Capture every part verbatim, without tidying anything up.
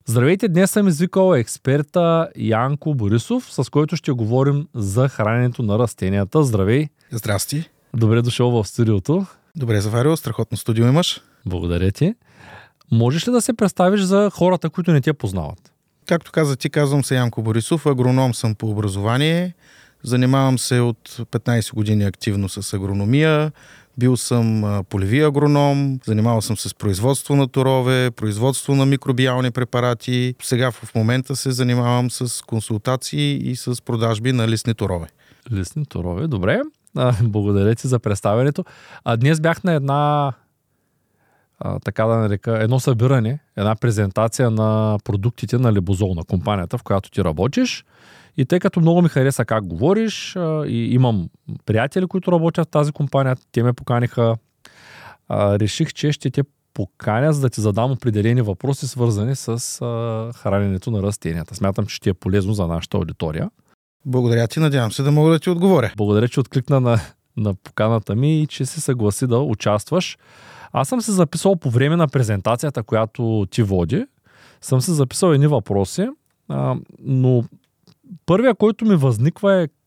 Здравейте, днес съм извикал експерта Янко Борисов, с който ще говорим за храненето на растенията. Здравей! Здрасти! Добре дошъл в студиото. Добре заварил, страхотно студио имаш. Благодаря ти. Можеш ли да се представиш за хората, които не те познават? Както каза ти, казвам се Янко Борисов, агроном съм по образование. Занимавам се от петнайсет години активно с агрономия. Бил съм полеви агроном, занимавал съм се с производство на торове, производство на микробиални препарати. Сега в момента се занимавам с консултации и с продажби на листни торове. Листни торове, добре. А, благодаря ти за представянето. А днес бях на една, а, така да нарека, едно събиране, една презентация на продуктите на Лебозол, на компанията, в която ти работиш. И тъй като много ми хареса как говориш, а, и имам приятели, които работят в тази компания, те ме поканиха, а, реших, че ще те поканя, за да ти задам определени въпроси, свързани с а, храненето на растенията. Смятам, че ще е полезно за нашата аудитория. Благодаря ти, надявам се да мога да ти отговоря. Благодаря, че откликна на, на поканата ми и че се съгласи да участваш. Аз съм се записал по време на презентацията, която ти води. Съм се записал едни въпроси, а, но първия, който ми възниква е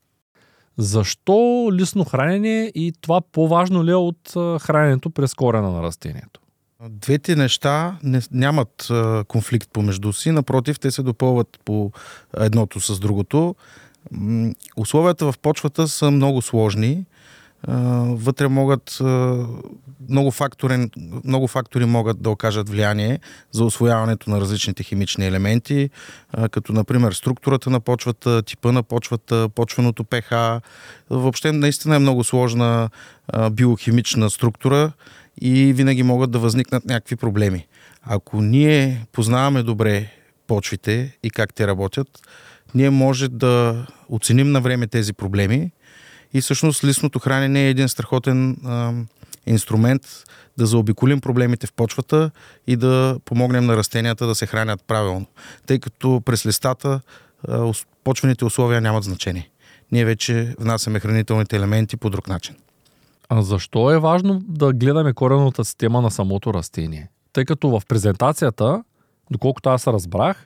защо лисно хранене и това по-важно ли е от храненето през корена на растението? Двете неща не, нямат а, конфликт помежду си, напротив, те се допълват по едното с другото. М- условията в почвата са много сложни. Uh, вътре могат uh, много, фактори, много фактори могат да окажат влияние за усвояването на различните химични елементи, uh, като например структурата на почвата, типа на почвата, почвеното pH. Въобще наистина е много сложна uh, биохимична структура и винаги могат да възникнат някакви проблеми. Ако ние познаваме добре почвите и как те работят, ние може да оценим на време тези проблеми. И всъщност листното хранене е един страхотен а, инструмент да заобиколим проблемите в почвата и да помогнем на растенията да се хранят правилно. Тъй като през листата а, почвените условия нямат значение. Ние вече внасяме хранителните елементи по друг начин. А защо е важно да гледаме кореновата система на самото растение? Тъй като в презентацията, доколкото аз разбрах,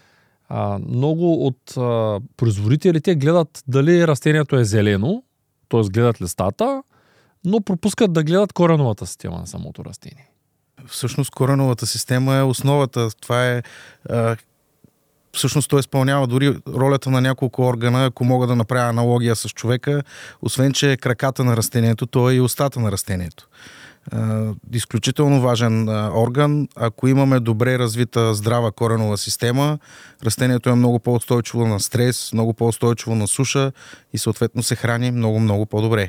а, много от а, производителите гледат дали растението е зелено, т.е. гледат листата, но пропускат да гледат кореновата система на самото растение. Всъщност кореновата система е основата. Това е... А, всъщност той изпълнява дори ролята на няколко органа, ако мога да направя аналогия с човека, освен че е краката на растението, то е и устата на растението. Uh, изключително важен uh, орган. Ако имаме добре развита здрава коренова система, растението е много по-устойчиво на стрес, много по-устойчиво на суша и съответно се храни много-много по-добре.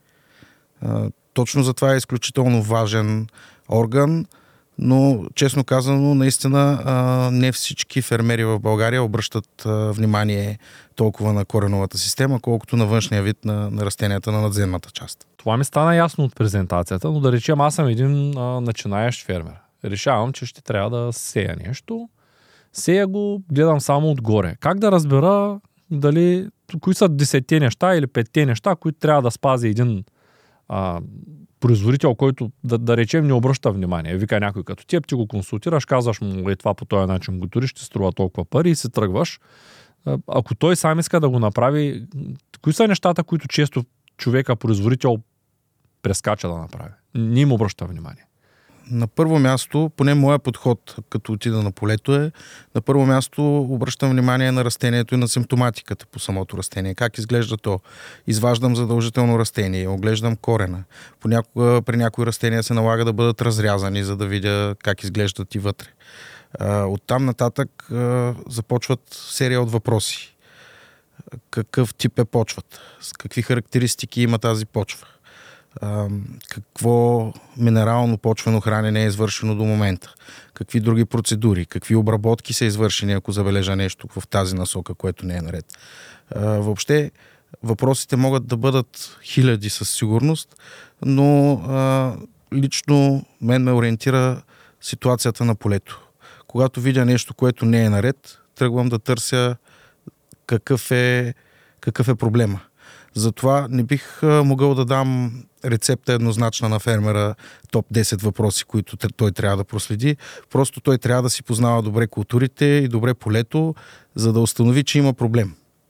Uh, точно затова е изключително важен орган, но честно казано, наистина uh, не всички фермери в България обръщат uh, внимание толкова на кореновата система, колкото на външния вид на, на растенията на надземната част. Това ми стана ясно от презентацията, но да речем, аз съм един а, начинаещ фермер. Решавам, че ще трябва да сея нещо. Сея го, гледам само отгоре. Как да разбера дали, кои са десетте неща или петте неща, които трябва да спази един а, производител, който да, да речем не обръща внимание. Вика някой като теб, ти го консултираш, казваш му, е това по този начин го туриш, ще струва толкова пари и си тръгваш. А, ако той сам иска да го направи, кои са нещата, които често човека, производител, прескача да направи? Не им обръща внимание. На първо място, поне моя подход, като отида на полето е, на първо място обръщам внимание на растението и на симптоматиката по самото растение. Как изглежда то? Изваждам задължително растение, оглеждам корена. Понякога при някои растения се налага да бъдат разрязани, за да видя как изглеждат и вътре. Оттам нататък започват серия от въпроси. Какъв тип е почвата? С какви характеристики има тази почва? Какво минерално почвено хранене е извършено до момента? Какви други процедури? Какви обработки са извършени, ако забележа нещо в тази насока, което не е наред? Въобще, въпросите могат да бъдат хиляди със сигурност, но лично мен ме ориентира ситуацията на полето. Когато видя нещо, което не е наред, тръгвам да търся какъв е, какъв е проблема. Затова не бих могъл да дам рецепта еднозначна на фермера, топ десет въпроси, които той трябва да проследи. Просто той трябва да си познава добре културите и добре полето, за да установи, че има проблем.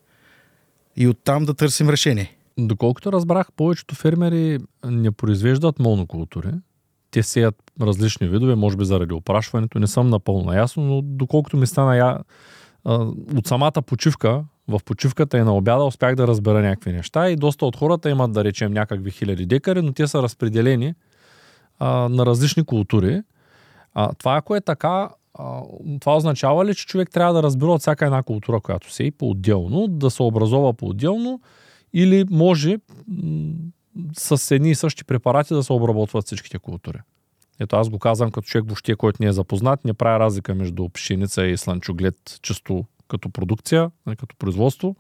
И оттам да търсим решение. Доколкото разбрах, повечето фермери не произвеждат монокултури. Те сеят различни видове, може би заради опрашването. Не съм напълно наясно, но доколкото ми стана я... от самата почивка, в почивката и на обяда успях да разбера някакви неща и доста от хората имат, да речем, някакви хиляди декари, но те са разпределени а, на различни култури. А, това, ако е така, а, това означава ли, че човек трябва да разбира от всяка една култура, която се и по-отделно, да се образова по-отделно, или може м- с едни и същи препарати да се обработват всичките култури? Ето аз го казвам като човек въобще, който не е запознат, не прави разлика между пшеница и слънчоглед чисто като продукция, като производство.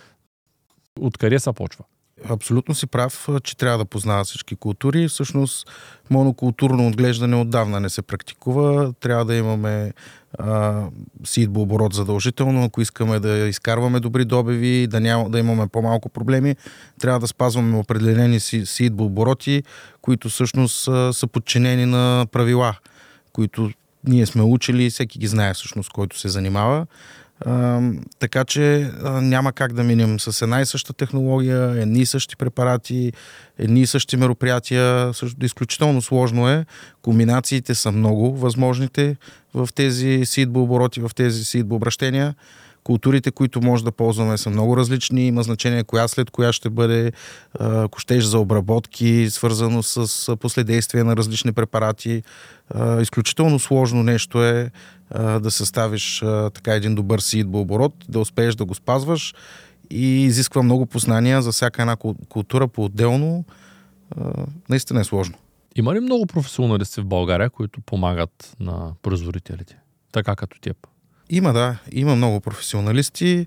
Откъде се почва? Абсолютно си прав, че трябва да познава всички култури. Всъщност монокултурно отглеждане отдавна не се практикува. Трябва да имаме а, сидбооборот задължително. Ако искаме да изкарваме добри добиви, да, няма, да имаме по-малко проблеми, трябва да спазваме определени сидбообороти, които всъщност а, са подчинени на правила, които ние сме учили, всеки ги знае всъщност, който се занимава. Uh, така че uh, няма как да минем с една и съща технология, едни и същи препарати, едни и същи мероприятия. Също, изключително сложно е. Комбинациите са много възможните в тези сидбообороти, в тези сидбообращения. Културите, които може да ползваме, са много различни. Има значение коя след коя ще бъде, ако щеш, за обработки, свързано с последействие на различни препарати. Изключително сложно нещо е да съставиш така един добър сидбооборот, да успееш да го спазваш и изисква много познания за всяка една култура по-отделно. Наистина е сложно. Има ли много професионалисти в България, които помагат на производителите? Така като теб? Има, да. Има много професионалисти.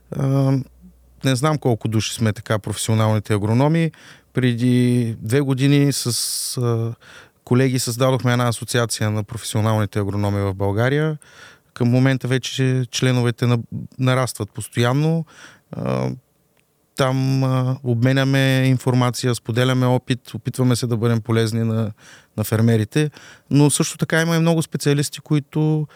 Не знам колко души сме така професионалните агрономи. Преди две години с колеги създадохме една асоциация на професионалните агрономи в България. Към момента вече членовете нарастват постоянно. Там обменяме информация, споделяме опит, опитваме се да бъдем полезни на, на фермерите, но също така има и много специалисти, които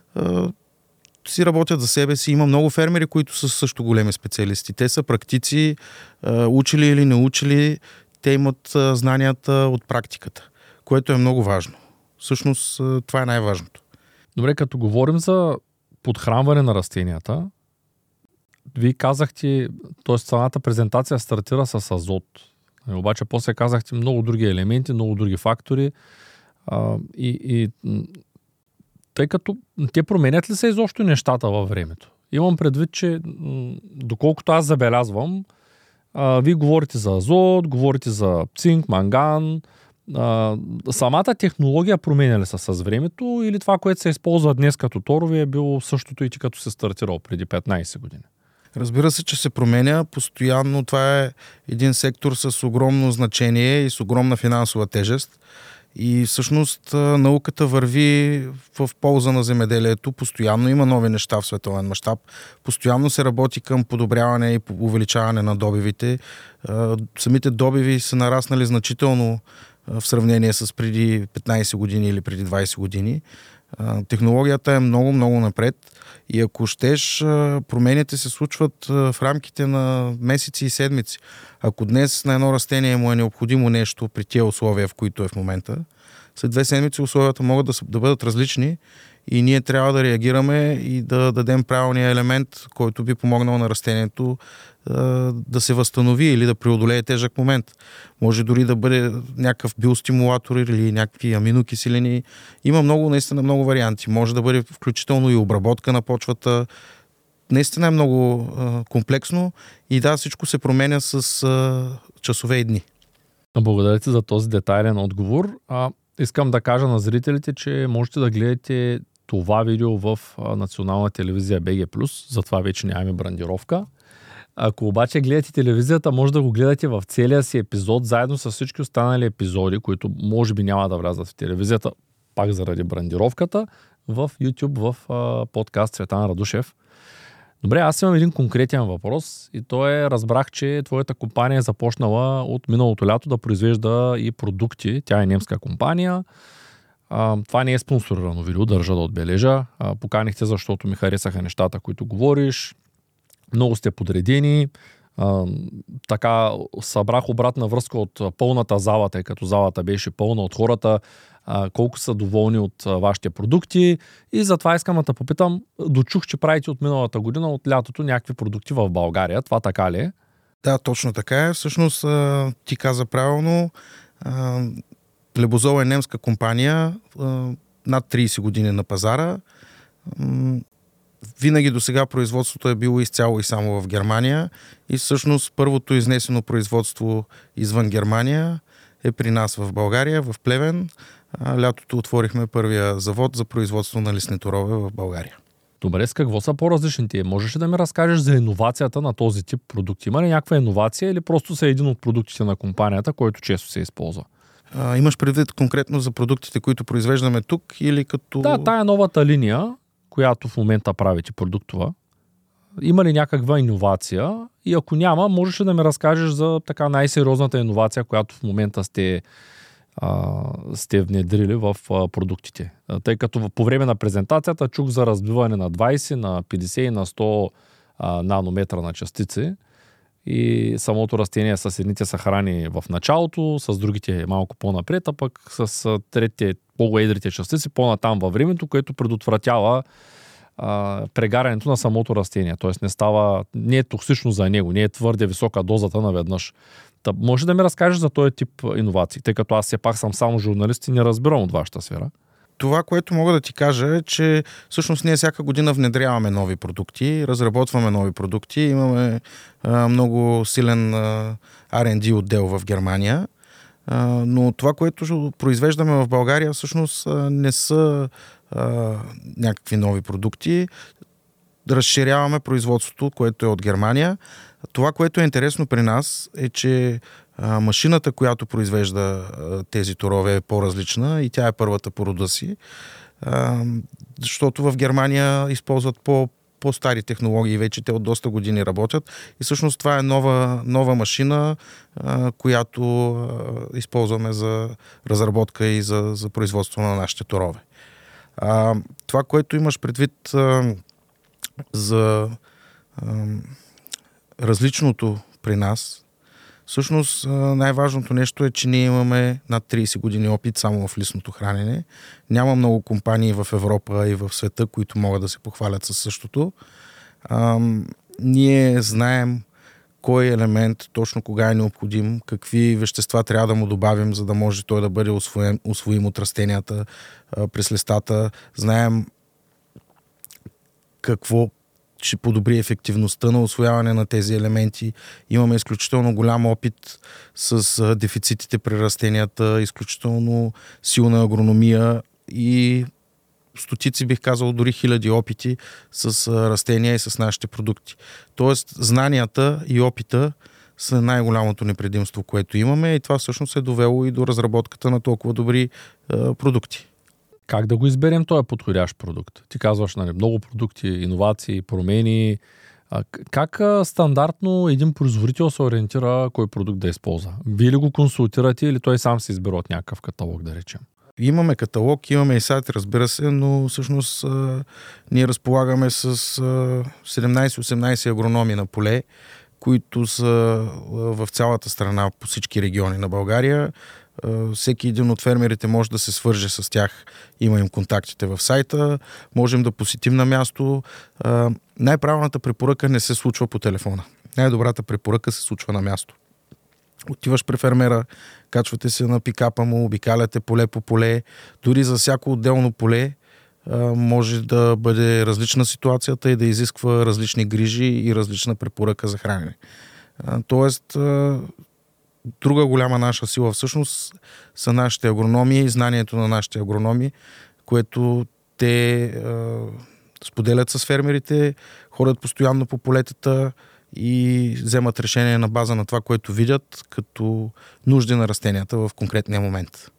си работят за себе си. Има много фермери, които са също големи специалисти. Те са практици, учили или не учили, те имат знанията от практиката, което е много важно. Всъщност това е най-важното. Добре, като говорим за подхранване на растенията, вие казахте, т.е. самата презентация стартира с азот. Обаче после казахте много други елементи, много други фактори а, и, и тъй като те променят ли се изобщо нещата във времето? Имам предвид, че доколкото аз забелязвам, а, вие говорите за азот, говорите за цинк, манган. А, самата технология променя ли се с времето или това, което се използва днес като торове, е било същото и ти като се стартирал преди петнайсет години? Разбира се, че се променя постоянно. Това е един сектор с огромно значение и с огромна финансова тежест. И всъщност науката върви в полза на земеделието. Постоянно има нови неща в световен мащаб. Постоянно се работи към подобряване и увеличаване на добивите. Самите добиви са нараснали значително в сравнение с преди петнайсет години или преди двайсет години. Технологията е много, много напред и ако щеш, промените се случват в рамките на месеци и седмици. Ако днес на едно растение му е необходимо нещо при тия условия, в които е в момента, след две седмици условията могат да, да бъдат различни и ние трябва да реагираме и да дадем правилния елемент, който би помогнал на растението да се възстанови или да преодолее тежък момент. Може дори да бъде някакъв биостимулатор или някакви аминокиселини. Има много, наистина много варианти. Може да бъде включително и обработка на почвата. Наистина е много а, комплексно и да, всичко се променя с а, часове и дни. Благодаря ти за този детайлен отговор. А, искам да кажа на зрителите, че можете да гледате това видео в а, национална телевизия би джи плюс, затова вече нямаме брандировка. Ако обаче гледате телевизията, може да го гледате в целия си епизод, заедно с всички останали епизоди, които може би няма да влязат в телевизията, пак заради брандировката, в YouTube, в а, подкаст Цветан Радушев. Добре, аз имам един конкретен въпрос и то е, разбрах, че твоята компания е започнала от миналото лято да произвежда и продукти. Тя е немска компания. А, това не е спонсорирано видео, държа да отбележа. А, поканихте, защото ми харесаха нещата, които говориш. Много сте подредени. А, така събрах обратна връзка от пълната зала, тъй като залата беше пълна от хората, а, колко са доволни от а, вашите продукти. И затова искам да те попитам, дочух, че правите от миналата година, от лятото, някакви продукти в България. Това така ли е? Да, точно така е. Всъщност а, ти каза правилно. А, Лебозол е немска компания, а, над трийсет години на пазара. М- Винаги до сега производството е било изцяло и само в Германия и всъщност първото изнесено производство извън Германия е при нас в България, в Плевен. А, лятото отворихме първия завод за производство на лесни торове в България. Добре, с какво са по-различните? Можеш ли да ми разкажеш за иновацията на този тип продукти? Има ли някаква иновация или просто са един от продуктите на компанията, който често се използва? А, имаш предвид конкретно за продуктите, които произвеждаме тук или като... Да, тая новата линия, която в момента правите продуктова, има ли някаква иновация? И ако няма, можеш ли да ми разкажеш за така най-сериозната иновация, която в момента сте, а, сте внедрили в а, продуктите? Тъй като по време на презентацията чух за разбиване на двайсет, на петдесет и на сто а, нанометра на частици и самото растение с едните са храни в началото, с другите е малко по-напред, а пък с третите по-едрите частици по-натам във времето, което предотвратява а, прегарянето на самото растение. Тоест не става, не е токсично за него, не е твърде висока дозата наведнъж. Та, може да ми разкажеш за този тип иновации, тъй като аз все пак съм само журналист и не разбирам от вашата сфера. Това, което мога да ти кажа е, че всъщност ние всяка година внедряваме нови продукти, разработваме нови продукти, имаме а, много силен а, Ар енд Ди отдел в Германия, а, но това, което произвеждаме в България, всъщност а, не са а, някакви нови продукти. Разширяваме производството, което е от Германия. Това, което е интересно при нас е, че а, машината, която произвежда а, тези торове е по-различна и тя е първата по рода си, а, защото в Германия използват по, по-стари технологии, вече те от доста години работят и всъщност това е нова, нова машина, а, която а, използваме за разработка и за, за производство на нашите торове. А, това, което имаш предвид а, за а, различното при нас, всъщност най-важното нещо е, че ние имаме над трийсет години опит само в лисното хранене. Няма много компании в Европа и в света, които могат да се похвалят със същото. А, ние знаем кой елемент точно кога е необходим, какви вещества трябва да му добавим, за да може той да бъде усвоен, усвоим от растенията а, през листата. Знаем какво ще подобри ефективността на усвояване на тези елементи. Имаме изключително голям опит с дефицитите при растенията, изключително силна агрономия и стотици, бих казал, дори хиляди опити с растения и с нашите продукти. Тоест, знанията и опита са най-голямото ни предимство, което имаме и това всъщност е довело и до разработката на толкова добри е, продукти. Как да го изберем този подходящ продукт? Ти казваш, нали, много продукти, иновации, промени. А, как а, стандартно един производител се ориентира кой продукт да използва? Вие ли го консултирате или той сам се избира от някакъв каталог, да речем? Имаме каталог, имаме и сайт, разбира се, но всъщност а, ние разполагаме с а, седемнайсет-осемнайсет агрономи на поле, които са а, в цялата страна, по всички региони на България. А, всеки един от фермерите може да се свърже с тях. Има им контактите в сайта, можем да посетим на място. А, най-правилната препоръка не се случва по телефона. Най-добрата препоръка се случва на място. Отиваш при фермера, качвате се на пикапа му, обикаляте поле по поле. Дори за всяко отделно поле а, може да бъде различна ситуацията и да изисква различни грижи и различна препоръка за хранене. А, тоест, а, друга голяма наша сила всъщност са нашите агрономи и знанието на нашите агрономи, което те а, споделят с фермерите, ходят постоянно по полетата и вземат решение на база на това, което видят като нужди на растенията в конкретния момент.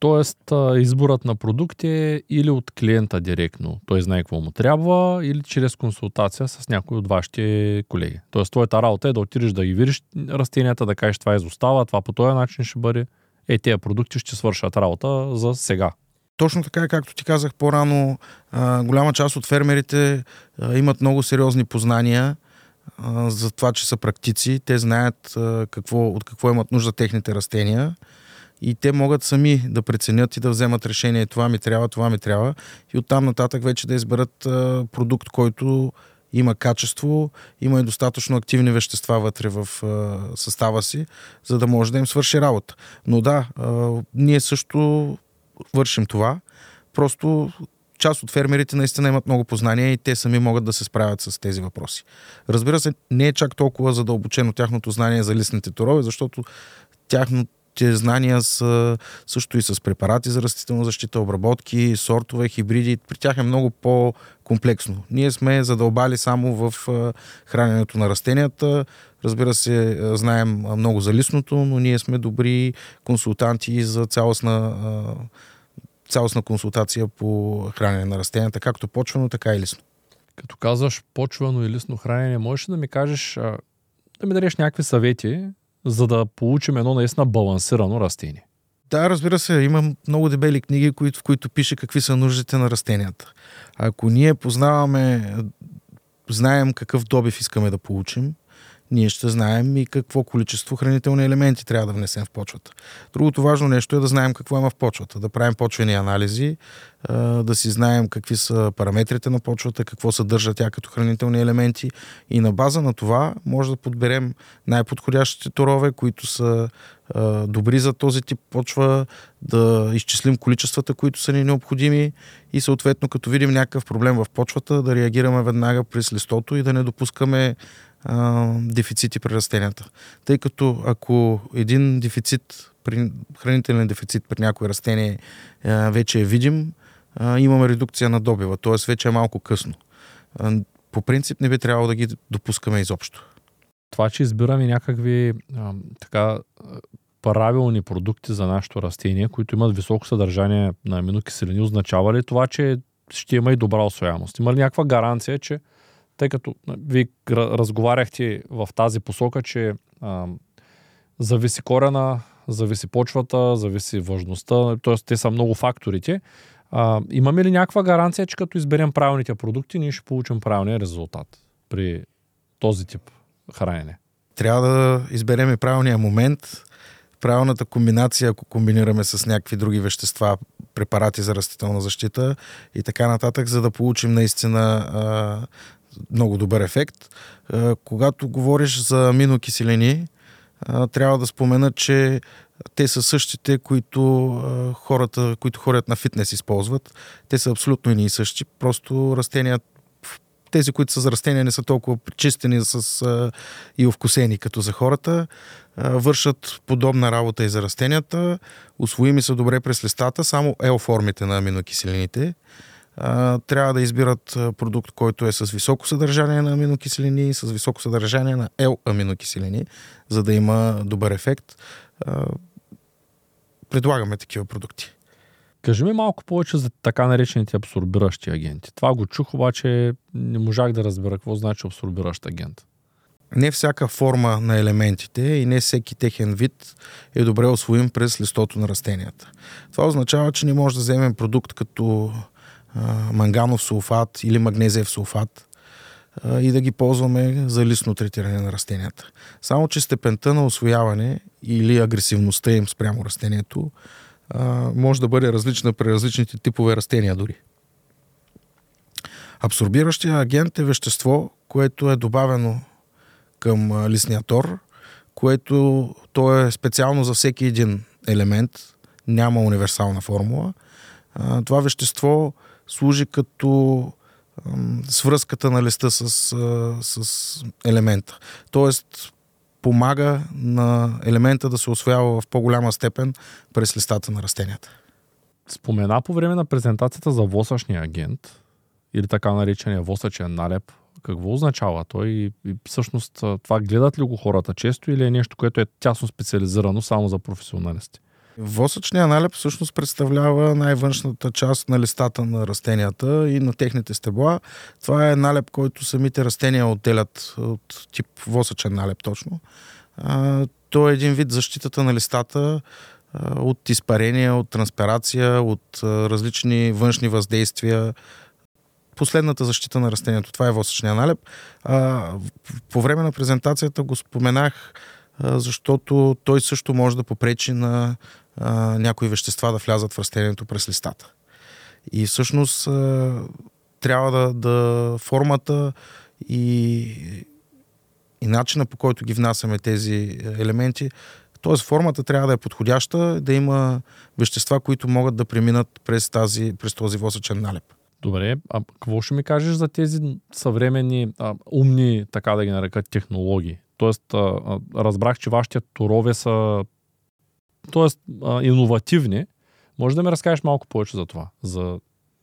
Тоест, изборът на продукт е или от клиента директно, той знае какво му трябва, или чрез консултация с някой от вашите колеги. Тоест, твоята работа е да отидеш да ги видиш растенията, да кажеш това изостава, това по този начин ще бъде. Е, тези продукти ще свършат работа за сега. Точно така, както ти казах по-рано, голяма част от фермерите имат много сериозни познания за това, че са практици. Те знаят какво, от какво имат нужда техните растения и те могат сами да преценят и да вземат решение това ми трябва, това ми трябва и оттам нататък вече да изберат продукт, който има качество, има и достатъчно активни вещества вътре в състава си, за да може да им свърши работа. Но да, ние също вършим това. Просто част от фермерите наистина имат много познания и те сами могат да се справят с тези въпроси. Разбира се, не е чак толкова задълбочено тяхното знание за листните торове, защото тяхните знания са също и с препарати за растителна защита, обработки, сортове, хибриди. При тях е много по-комплексно. Ние сме задълбали само в храненето на растенията. Разбира се, знаем много за листното, но ние сме добри консултанти за цялостна цялостна консултация по хранене на растенията, както почвено, така и лисно. Като казваш почвено и лисно хранене, можеш да ми кажеш, да ми дадеш някакви съвети, за да получим едно наистина балансирано растение? Да, разбира се, има много дебели книги, в които пише какви са нуждите на растенията. Ако ние познаваме, знаем какъв добив искаме да получим, ние ще знаем и какво количество хранителни елементи трябва да внесем в почвата. Другото важно нещо е да знаем какво има в почвата, да правим почвени анализи, да си знаем какви са параметрите на почвата, какво съдържа тя като хранителни елементи и на база на това може да подберем най-подходящите торове, които са добри за този тип почва, да изчислим количествата, които са ни необходими и съответно като видим някакъв проблем в почвата, да реагираме веднага през листото и да не допускаме дефицити при растенията. Тъй като ако един дефицит, хранителен дефицит при някое растение вече е видим, имаме редукция на добива, т.е. вече е малко късно. По принцип не би трябвало да ги допускаме изобщо. Това, че избираме някакви а, така правилни продукти за нашето растение, които имат високо съдържание на аминокиселини, означава ли това, че ще има и добра усвояемост? Има ли някаква гаранция, че тъй като вие разговаряхте в тази посока, че а, зависи корена, зависи почвата, зависи влажността, т.е. те са много факторите. А, имаме ли някаква гаранция, че като изберем правилните продукти, ние ще получим правилния резултат при този тип хранене? Трябва да изберем и правилния момент, правилната комбинация, ако комбинираме с някакви други вещества, препарати за растителна защита и така нататък, за да получим наистина а, много добър ефект. А, когато говориш за аминокиселини, а, трябва да спомена, че те са същите, които а, хората, които ходят на фитнес използват. Те са абсолютно и същи. Просто растенията, тези, които са за растения, не са толкова пречистени с, а, и овкусени като за хората. А, вършат подобна работа и за растенията. Усвоими са добре през листата, само L формите на аминокиселините. А, трябва да избират продукт, който е с високо съдържание на аминокиселини и с високо съдържание на L аминокиселини, за да има добър ефект. А, предлагаме такива продукти. Кажи ми малко повече за така наречените абсорбиращи агенти. Това го чух, обаче не можах да разбера какво значи абсорбиращ агент. Не всяка форма на елементите и не всеки техен вид е добре усвоим през листото на растенията. Това означава, че не може да вземем продукт като а, манганов сулфат или магнезиев сулфат а, и да ги ползваме за листно третиране на растенията. Само че степента на усвояване или агресивността им спрямо растението а, може да бъде различна при различните типове растения дори. Абсорбиращия агент е вещество, което е добавено към листния тор, което то е специално за всеки един елемент, няма универсална формула. Това вещество служи като свръзката на листа с, с елемента. Тоест помага на елемента да се усвоява в по-голяма степен през листата на растенията. Спомена по време на презентацията за восъчния агент или така наречения восъчен налеп. Какво означава той и, и всъщност това гледат ли го хората често или е нещо, което е тясно специализирано само за професионалисти? Восъчният налеп всъщност представлява най-външната част на листата на растенията и на техните стебла. Това е налеп, който самите растения отделят от тип восъчен налеп точно. А, той е един вид защитата на листата а, от изпарения, от транспирация, от а, различни външни въздействия. Последната защита на растението. Това е восъчният налеп. А, по време на презентацията го споменах, а, защото той също може да попречи на а, някои вещества да влязат в растението през листата. И всъщност а, трябва да, да формата и, и начина, по който ги внасяме тези елементи, т.е. формата трябва да е подходяща, да има вещества, които могат да преминат през, тази, през този восъчен налеп. Добре, а какво ще ми кажеш за тези съвременни а, умни, така да ги нарекат, технологии? Тоест, а, а, разбрах, че вашите торове са тоест, а, иновативни. Може да ми разкажеш малко повече за това? За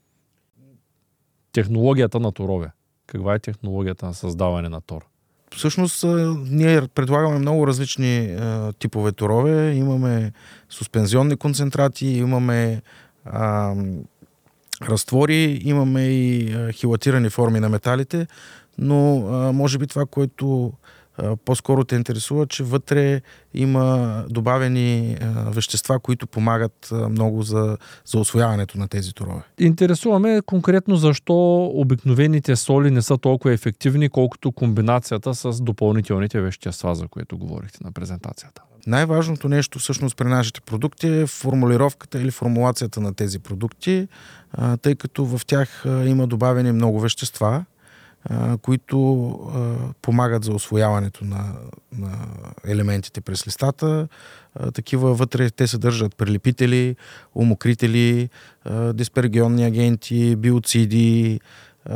технологията на торове. Каква е технологията на създаване на тор? Всъщност, ние предлагаме много различни а, типове торове. Имаме суспензионни концентрати, имаме а, разтвори, имаме и а, хилатирани форми на металите, но а, може би това, което а, по-скоро те интересува, че вътре има добавени а, вещества, които помагат а, много за, за усвояването на тези торове. Интересуваме конкретно защо обикновените соли не са толкова ефективни, колкото комбинацията с допълнителните вещества, за което говорихте на презентацията. Най-важното нещо всъщност при нашите продукти е формулировката или формулацията на тези продукти, а, тъй като в тях а, има добавени много вещества, а, които а, помагат за усвояването на, на елементите през листата. А, такива вътре те съдържат прелепители, умокрители, а, диспергионни агенти, биоциди, а,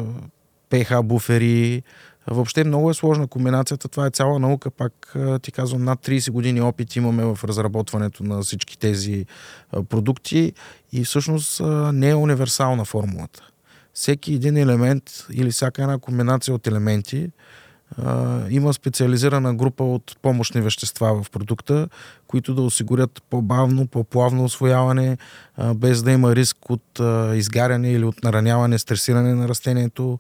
pH буфери. Въобще много е сложна комбинацията. Това е цяла наука. Пак ти казвам, над трийсет години опит имаме в разработването на всички тези продукти и всъщност не е универсална формулата. Всеки един елемент или всяка една комбинация от елементи има специализирана група от помощни вещества в продукта, които да осигурят по-бавно, по-плавно усвояване, без да има риск от изгаряне или от нараняване, стресиране на растението,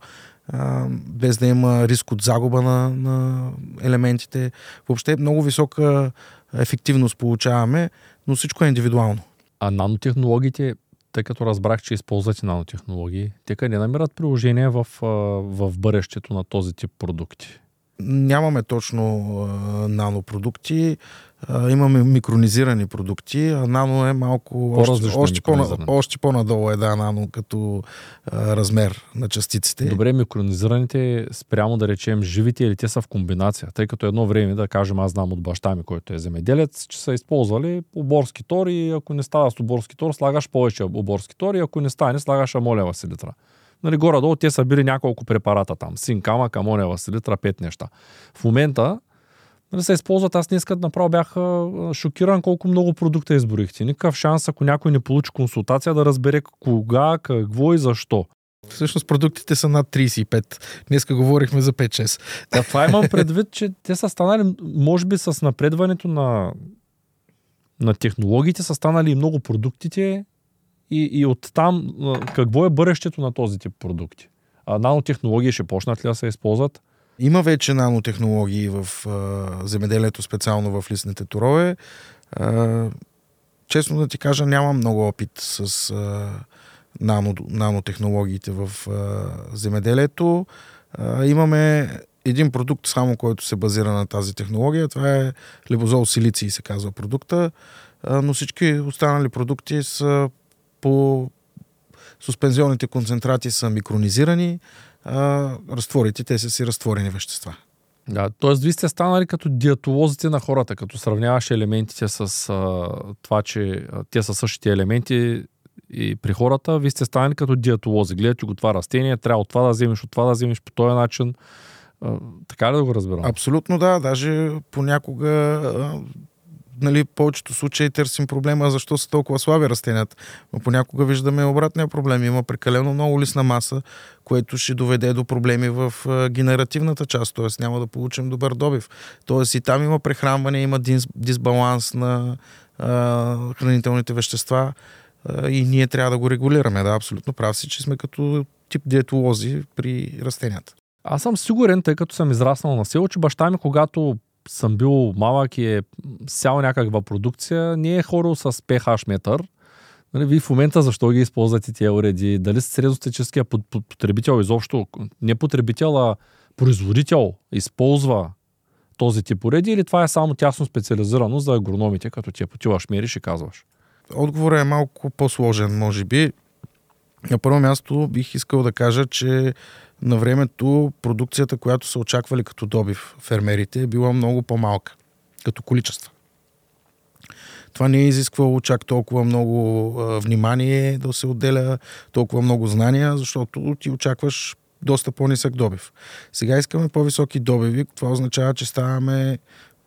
без да има риск от загуба на, на елементите. Въобще много висока ефективност получаваме, но всичко е индивидуално. А нанотехнологиите, тъй като разбрах, че използвате нанотехнологии, те къде намират приложение в, в бъдещето на този тип продукти? Нямаме точно а, нанопродукти, а, имаме микронизирани продукти, а нано е малко още, още, по, още по-надолу е да, нано като а, размер на частиците. Добре, микронизираните спрямо да речем живите или те са в комбинация, тъй като едно време, да кажем, аз знам от баща ми, който е земеделец, че са използвали оборски тор и ако не става с оборски тор, слагаш повече оборски тор и ако не стане, слагаш амолева селитра. Нали, горе-долу те са били няколко препарата там. Синкама, камонева селитра, пет неща. В момента нали, се използват, аз днес направо бях шокиран колко много продукта изборихте. Никакъв шанс, ако някой не получи консултация, да разбере кога, какво и защо. Всъщност продуктите са над трийсет и пет. Днеска говорихме за пет-шест. Да, това имам предвид, че те са станали, може би с напредването на, на технологиите, са станали и много продуктите. И, и оттам, какво е бъдещето на този тип продукти? А нанотехнологии ще почнат ли да се използват? Има вече нанотехнологии в а, земеделието, специално в листните торове. А, честно да ти кажа, нямам много опит с а, нано, нанотехнологиите в а, земеделието. А, имаме един продукт само, който се базира на тази технология. Това е либозол силиций, се казва продукта. А, но всички останали продукти са по суспензионните концентрати са микронизирани, а разтворите, те са си разтворени вещества. Да, т.е. вие сте станали като диетолозите на хората, като сравняваш елементите с а, това, че а, те са същите елементи и при хората, вие сте станали като диетолози. Гледате го това растение, трябва от това да вземеш, от това да вземеш по този начин. А, така ли да го разбирам? Абсолютно да, даже понякога а, нали, в повечето случаи търсим проблема, защо са толкова слаби растенията. Но понякога виждаме обратния проблем. Има прекалено много листна маса, което ще доведе до проблеми в генеративната част, т.е. няма да получим добър добив. Т.е. и там има прехранване, има дис, дисбаланс на а, хранителните вещества а, и ние трябва да го регулираме. Да, абсолютно прав си, че сме като тип диетолози при растенията. Аз съм сигурен, тъй като съм израснал на село, че баща ми, когато съм бил малък и е сял някаква продукция, не е хорил с pH метър. Нали, вие в момента защо ги използвате тия уреди? Дали средностатическия потребител изобщо, не потребител, а производител използва този тип уреди или това е само тясно специализирано за агрономите, като ти потиваш, мериш и казваш? Отговорът е малко по-сложен, може би. На първо място бих искал да кажа, че на времето продукцията, която са очаквали като добив фермерите, е била много по-малка, като количество. Това не е изисквало чак толкова много а, внимание да се отделя, толкова много знания, защото ти очакваш доста по-нисък добив. Сега искаме по-високи добиви, това означава, че ставаме,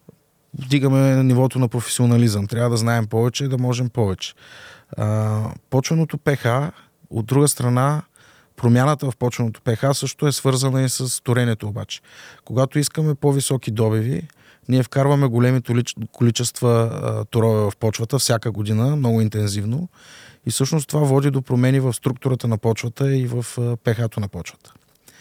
вдигаме нивото на професионализъм. Трябва да знаем повече, да можем повече. А, почвеното pH, от друга страна, промяната в почвеното pH също е свързана и с торенето обаче. Когато искаме по-високи добиви, ние вкарваме големи количества а, торове в почвата всяка година, много интензивно. И всъщност това води до промени в структурата на почвата и в а, pH-то на почвата.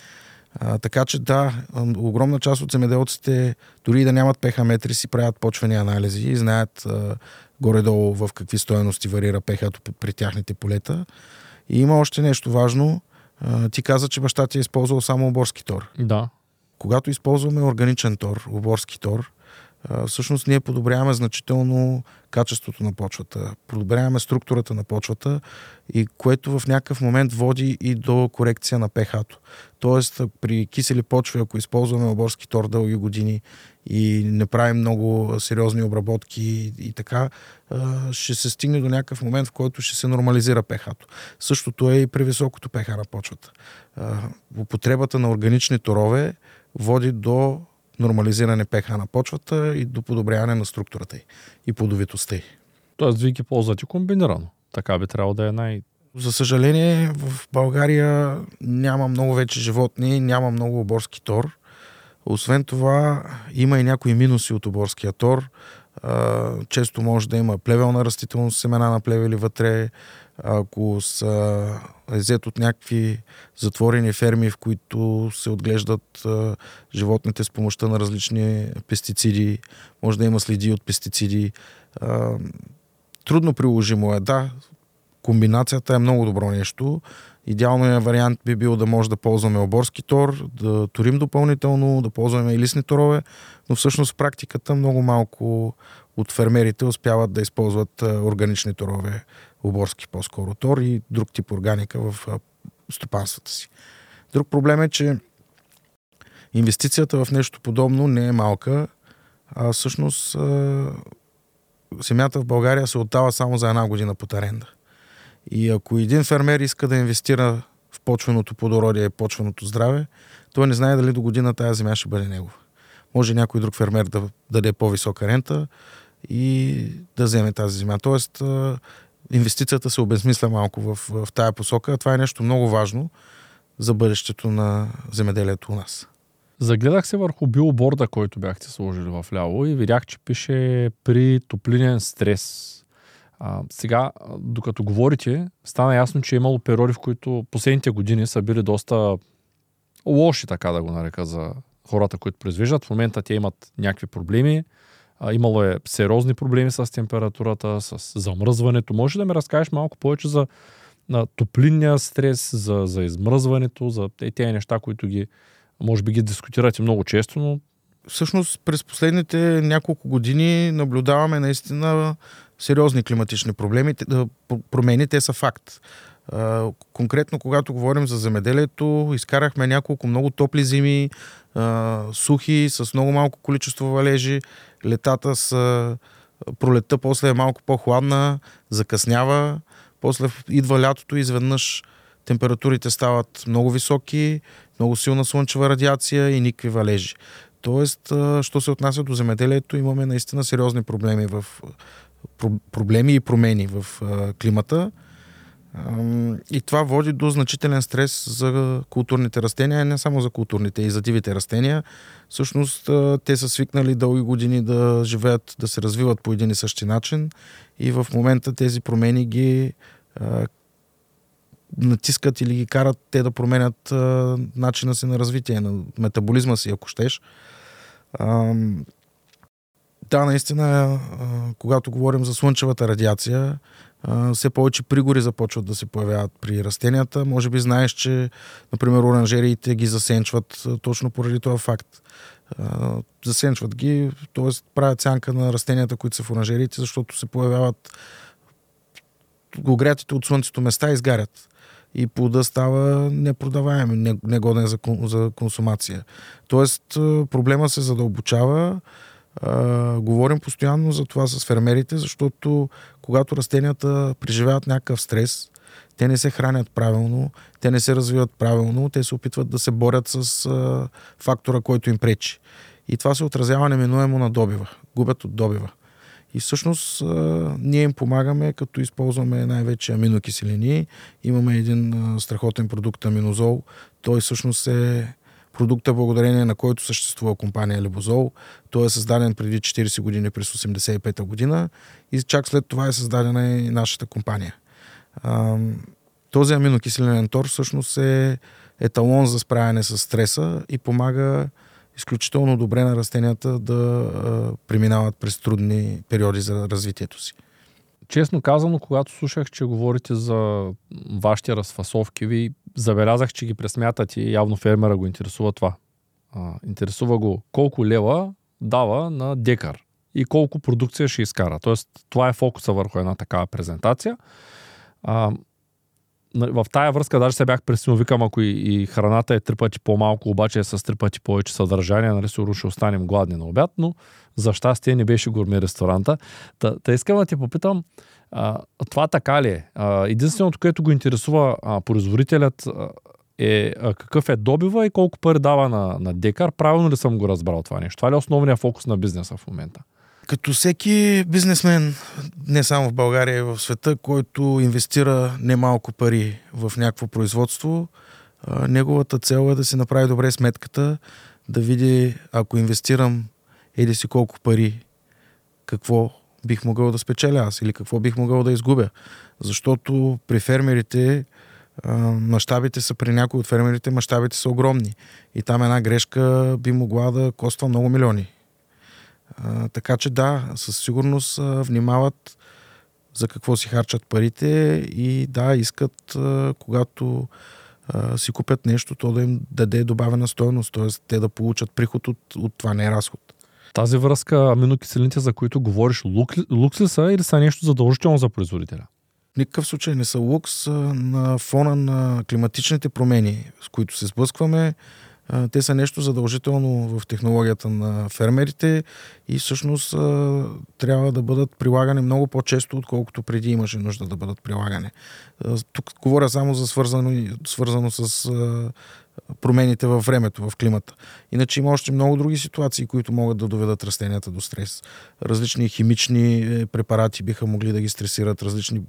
А, така че да, огромна част от земеделците, дори и да нямат pH метри, си правят почвени анализи и знаят а, горе-долу в какви стоености варира pH-то при тяхните полета. И има още нещо важно. А, ти каза, че баща ти е използвал само оборски тор. Да. Когато използваме органичен тор, оборски тор, всъщност ние подобряваме значително качеството на почвата, подобряваме структурата на почвата, и което в някакъв момент води и до корекция на pH-то. Тоест при кисели почви, ако използваме оборски тор дълги години и не правим много сериозни обработки и, и така, ще се стигне до някакъв момент, в който ще се нормализира pH-то. Същото е и при високото pH на почвата. Употребата на органични торове води до нормализиране pH на почвата и до подобряване на структурата й и плодовитостта й. Тоест вие ги ползвате комбинирано. Така би трябвало да е най... За съжаление, в България няма много вече животни, няма много оборски тор. Освен това, има и някои минуси от оборския тор. Често може да има плевелна растителност, семена на плевели вътре. Ако са взет от някакви затворени ферми, в които се отглеждат а, животните с помощта на различни пестициди, може да има следи от пестициди. А, трудно приложимо е, да. Комбинацията е много добро нещо. Идеалният вариант би бил да може да ползваме оборски тор, да торим допълнително, да ползваме и листни торове, но всъщност в практиката много малко от фермерите успяват да използват органични торове, оборски по-скоро тор и друг тип органика в стопанствата си. Друг проблем е, че инвестицията в нещо подобно не е малка, а всъщност земята в България се отдава само за една година под аренда. И ако един фермер иска да инвестира в почвеното плодородие и почвеното здраве, той не знае дали до година тази земя ще бъде негова. Може някой друг фермер да даде по-висока рента и да вземе тази земя. Тоест, инвестицията се обезмисля малко в, в тая посока. Това е нещо много важно за бъдещето на земеделието у нас. Загледах се върху билборда, който бяхте сложили в ляво и видях, че пише при топлинен стрес. А, сега, докато говорите, стана ясно, че е имало периоди, в които последните години са били доста лоши, така да го нарека, за хората, които произвеждат. В момента те имат някакви проблеми. А, имало е сериозни проблеми с температурата, с замръзването. Може да ми разкажеш малко повече за на топлинния стрес, за, за измръзването, за тези неща, които ги, може би ги дискутирате много често, но... Всъщност, през последните няколко години наблюдаваме наистина сериозни климатични проблеми, промени, те са факт. Конкретно, когато говорим за земеделието, изкарахме няколко много топли зими, сухи, с много малко количество валежи. Летата са... Пролетта после е малко по-хладна, закъснява. После идва лятото и изведнъж температурите стават много високи, много силна слънчева радиация и никакви валежи. Тоест, що се отнася до земеделието, имаме наистина сериозни проблеми в проблеми и промени в климата. И това води до значителен стрес за културните растения, не само за културните, и за дивите растения. Всъщност те са свикнали дълги години да живеят, да се развиват по един и същи начин и в момента тези промени ги а, натискат или ги карат те да променят а, начина си на развитие, на метаболизма си, ако щеш. А, да, наистина, а, когато говорим за слънчевата радиация, Uh, все повече пригори започват да се появяват при растенията. Може би знаеш, че, например, оранжериите ги засенчват uh, точно поради този факт. Uh, засенчват ги, т.е. правят сянка на растенията, които са в оранжериите, защото се появяват огрятите от слънцето места и изгарят. И плодът става непродаваем, негоден за, за консумация. Тоест, uh, проблема се задълбочава. Uh, говорим постоянно за това с фермерите, защото когато растенията преживяват някакъв стрес, те не се хранят правилно, те не се развиват правилно, те се опитват да се борят с uh, фактора, който им пречи. И това се отразява неминуемо на добива. Губят от добива. И всъщност uh, ние им помагаме, като използваме най-вече аминокиселини. Имаме един uh, страхотен продукт аминозол. Той всъщност е продукта, благодарение на който съществува компания Либозол. Той е създаден преди четирийсет години, през осемдесет и пета година и чак след това е създадена и нашата компания. Този аминокиселинен тор всъщност е еталон за справяне с стреса и помага изключително добре на растенията да преминават през трудни периоди за развитието си. Честно казано, когато слушах, че говорите за вашите разфасовки, ви забелязах, че ги пресмятате и явно фермера го интересува това. А, интересува го колко лева дава на декар и колко продукция ще изкара. Тоест, това е фокуса върху една такава презентация. А, в тая връзка даже се бях пресилно, викам, ако и, и храната е три пъти по-малко, обаче е с три пъти повече съдържание, нали, сигурно ще останем гладни на обяд, но за щастие не беше гурме ресторанта. Та, та искам да те попитам, а, това така ли е? А, единственото, което го интересува а, производителят а, е а, какъв е добива и колко пари дава на, на декар. Правилно ли съм го разбрал това нещо? Това ли е основният фокус на бизнеса в момента? Като всеки бизнесмен, не само в България, и в света, който инвестира немалко пари в някакво производство, неговата цел е да си направи добре сметката, да види, ако инвестирам еди си колко пари, какво бих могъл да спечеля аз или какво бих могъл да изгубя. Защото при фермерите мащабите са, при някои от фермерите мащабите са огромни. И там една грешка би могла да коства много милиони. А, така че да, със сигурност а, внимават за какво си харчат парите и да, искат а, когато а, си купят нещо, то да им даде добавена стойност, т.е. те да получат приход от, от това, не е разход. Тази връзка аминокиселините, за които говориш, лук, лукс ли са или са нещо задължително за производителя? В никакъв случай не са лукс. На фона на климатичните промени, с които се сблъскваме, те са нещо задължително в технологията на фермерите и всъщност трябва да бъдат прилагани много по-често, отколкото преди имаше нужда да бъдат прилагани. Тук говоря само за свързано, свързано с промените във времето, в климата. Иначе има още много други ситуации, които могат да доведат растенията до стрес. Различни химични препарати биха могли да ги стресират, различни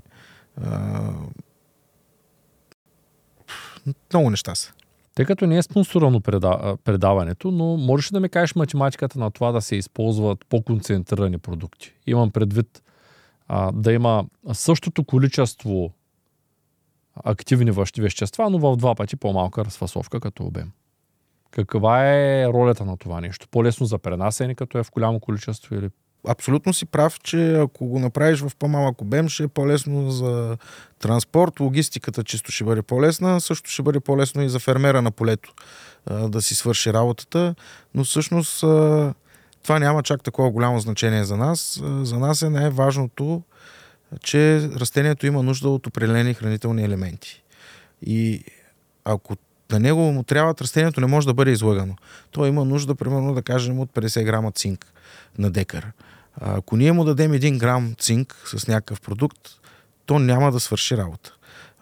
много неща са. Тъй като не е спонсорано предаването, но можеш да ми кажеш математиката на това да се използват по-концентрирани продукти. Имам предвид а, да има същото количество активни вещества, но в два пъти по-малка разфасовка като обем. Каква е ролята на това нещо? По-лесно за пренасене, като е в голямо количество или... Абсолютно си прав, че ако го направиш в по-малък обем, ще е по-лесно за транспорт, логистиката чисто ще бъде по-лесна, също ще бъде по-лесно и за фермера на полето да си свърши работата, но всъщност това няма чак такова голямо значение за нас. За нас е най-важното, че растението има нужда от определени хранителни елементи. И ако на него му трябва, растението не може да бъде излъгано. То има нужда, примерно, да кажем, от петдесет грама цинк на декар. Ако ние му дадем един грам цинк с някакъв продукт, то няма да свърши работа.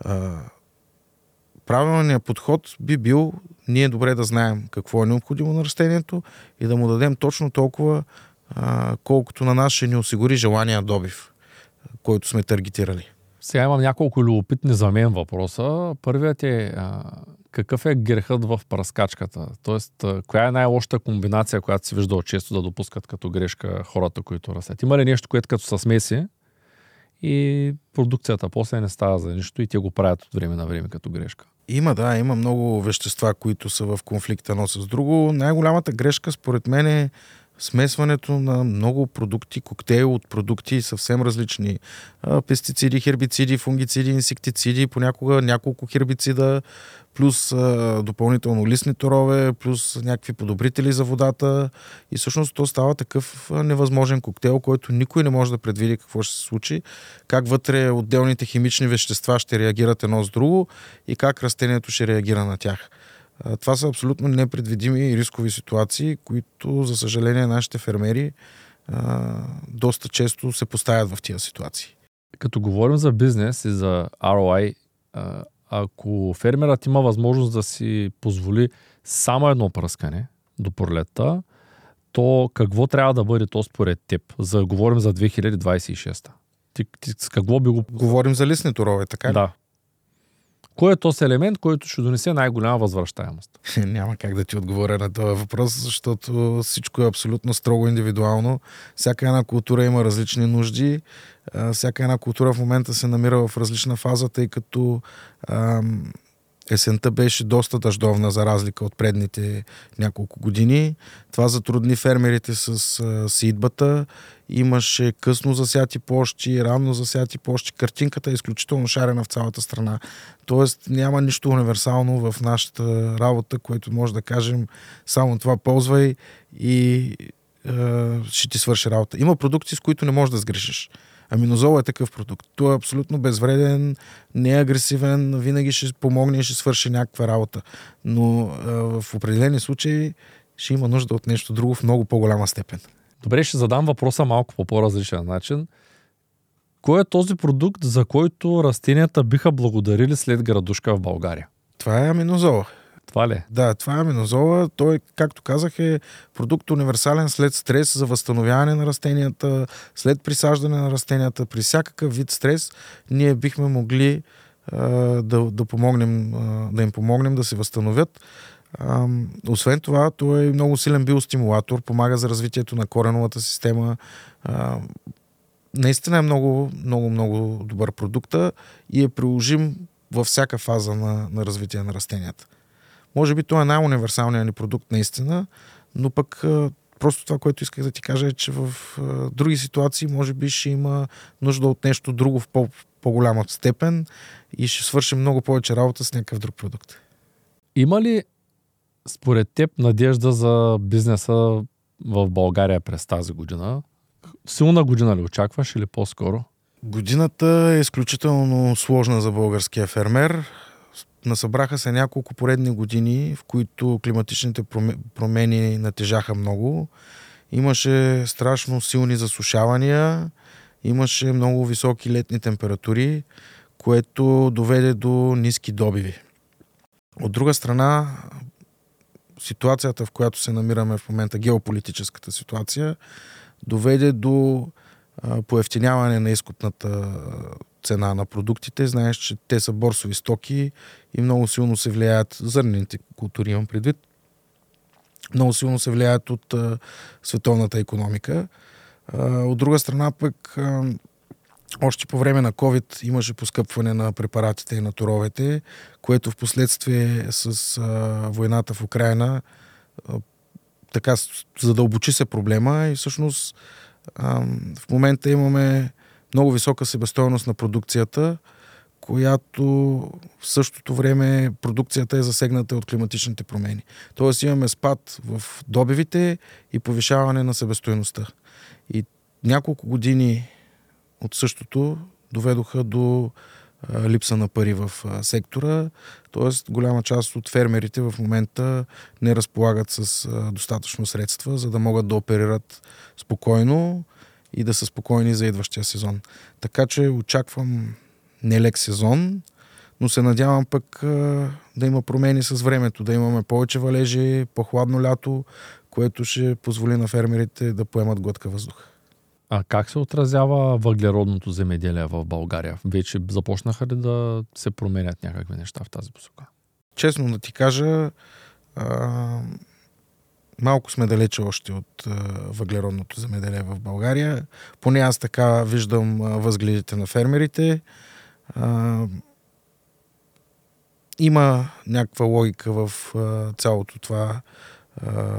Правилният подход би бил ние добре да знаем какво е необходимо на растението и да му дадем точно толкова, колкото на нас ще ни осигури желания добив, който сме таргетирали. Сега имам няколко любопитни за мен въпроса. Първият е а, какъв е грехът в пръскачката? Тоест, а, коя е най-лошата комбинация, която си виждал често да допускат като грешка хората, които растят? Има ли нещо, което като са смеси и продукцията после не става за нищо и те го правят от време на време като грешка? Има, да, има много вещества, които са в конфликт едно с друго. Най-голямата грешка, според мен, е смесването на много продукти, коктейл от продукти съвсем различни. Пестициди, хербициди, фунгициди, инсектициди, понякога няколко хербицида, плюс а, допълнително листни торове, плюс някакви подобрители за водата. И всъщност то става такъв невъзможен коктейл, който никой не може да предвиди какво ще се случи, как вътре отделните химични вещества ще реагират едно с друго и как растението ще реагира на тях. Това са абсолютно непредвидими и рискови ситуации, които, за съжаление, нашите фермери а, доста често се поставят в тия ситуации. Като говорим за бизнес и за Ар О Ай, а, ако фермерът има възможност да си позволи само едно пръскане до пролетта, то какво трябва да бъде то според теб? За, говорим за две хиляди двадесет и шеста. Ти, ти с какво би го... Говорим за листни торове, така ли? Да. Кой е този елемент, който ще донесе най-голяма възвръщаемост? Няма как да ти отговоря на този въпрос, защото всичко е абсолютно строго индивидуално. Всяка една култура има различни нужди. Всяка една култура в момента се намира в различна фаза, тъй като ам, есента беше доста дъждовна за разлика от предните няколко години. Това затрудни фермерите с а, сеитбата. Имаше късно засяти площи, ранно засяти площи. Картинката е изключително шарена в цялата страна. Тоест няма нищо универсално в нашата работа, което може да кажем само това ползвай и е, ще ти свърши работа. Има продукти, с които не можеш да сгрешиш. Аминозол е такъв продукт. Той е абсолютно безвреден, не е агресивен, винаги ще помогне и ще свърши някаква работа. Но е, в определени случаи ще има нужда от нещо друго в много по-голяма степен. Добре, ще задам въпроса малко по по-различен начин. Кой е този продукт, за който растенията биха благодарили след градушка в България? Това е аминозола. Това ли е? Да, това е аминозола. Той, както казах, е продукт универсален след стрес за възстановяване на растенията, след присаждане на растенията. При всякакъв вид стрес ние бихме могли а, да, да, помогнем, а, да им помогнем да се възстановят. А, освен това, той е много силен биостимулатор, помага за развитието на кореновата система. А, наистина е много, много, много добър продукта и е приложим във всяка фаза на, на развитие на растенията. Може би това е най-универсалният ни продукт наистина, но пък просто това, което исках да ти кажа е, че в други ситуации може би ще има нужда от нещо друго в по- по-голяма степен и ще свършим много повече работа с някакъв друг продукт. Има ли според теб надежда за бизнеса в България през тази година? Силна година ли очакваш или по-скоро? Годината е изключително сложна за българския фермер. Насъбраха се няколко поредни години, в които климатичните промени натежаха много. Имаше страшно силни засушавания, имаше много високи летни температури, което доведе до ниски добиви. От друга страна, ситуацията, в която се намираме в момента, геополитическата ситуация, доведе до поевтиняване на изкупната цена на продуктите. Знаеш, че те са борсови стоки и много силно се влияят, зърнените култури имам предвид, много силно се влияят от а, световната икономика. А, от друга страна пък а, още по време на COVID имаше поскъпване на препаратите и на торовете, което в последствие с а, войната в Украйна а, така задълбочи се проблема и всъщност а, в момента имаме много висока себестойност на продукцията, която в същото време продукцията е засегната от климатичните промени. Тоест имаме спад в добивите и повишаване на себестойността. И няколко години от същото доведоха до а, липса на пари в а, сектора. Тоест голяма част от фермерите в момента не разполагат с а, достатъчно средства, за да могат да оперират спокойно и да са спокойни за идващия сезон. Така че очаквам нелек сезон, но се надявам пък а, да има промени с времето, да имаме повече валежи, по-хладно лято, което ще позволи на фермерите да поемат глътка въздух. А как се отразява въглеродното земеделие в България? Вече започнаха ли да се променят някакви неща в тази посока? Честно да ти кажа, а, малко сме далече още от а, въглеродното земеделие в България. Поне аз така виждам а, възгледите на фермерите. А, има някаква логика в а, цялото това, а,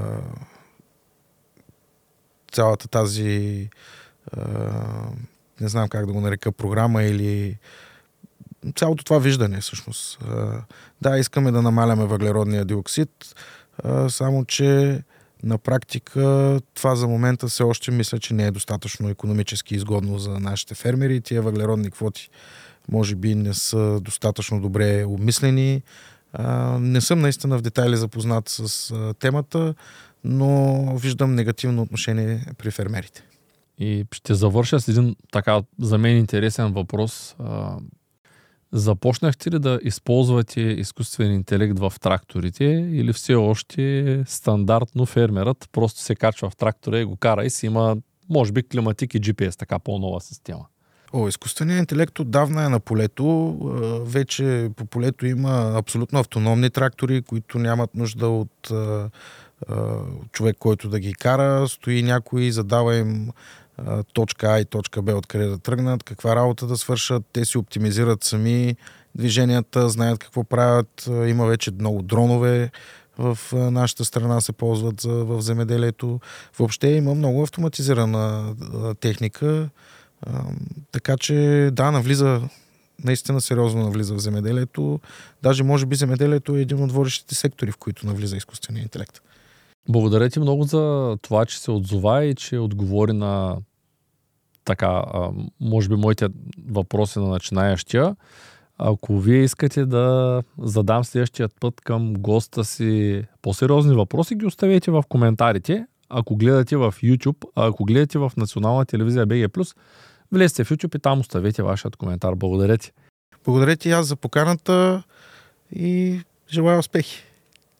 цялата тази а, не знам как да го нарека, програма или цялото това виждане всъщност. А, да, искаме да намаляме въглеродния диоксид, а, само че на практика това за момента все още мисля, че не е достатъчно икономически изгодно за нашите фермери. Тия въглеродни квоти може би не са достатъчно добре обмислени. А, не съм наистина в детайли запознат с а, темата, но виждам негативно отношение при фермерите. И ще завърша с един така за мен интересен въпрос. А, започнахте ли да използвате изкуствен интелект в тракторите или все още стандартно фермерът просто се качва в трактора и го кара и си има, може би, климатик и джи пи ес, така по-нова система? О, изкуственият интелект отдавна е на полето. Вече по полето има абсолютно автономни трактори, които нямат нужда от а, а, човек, който да ги кара. Стои някой, задава им а, точка А и точка Б, откъде да тръгнат, каква работа да свършат. Те си оптимизират сами движенията, знаят какво правят. Има вече много дронове в нашата страна се ползват за, в земеделието. Въобще има много автоматизирана а, техника. А, така че да, навлиза, наистина сериозно навлиза в земеделието. Даже може би земеделието е един от водещите сектори, в които навлиза изкуствения интелект. Благодаря ти много за това, че се отзова и че отговори на така, може би моите въпроси на начинаещия. Ако вие искате да задам следващия път към госта си по-сериозни въпроси, ги оставете в коментарите. Ако гледате в YouTube, а ако гледате в национална телевизия би джи плюс, влезте в YouTube и там оставете вашият коментар. Благодаря ти. Благодаря ти аз за поканата и желая успехи.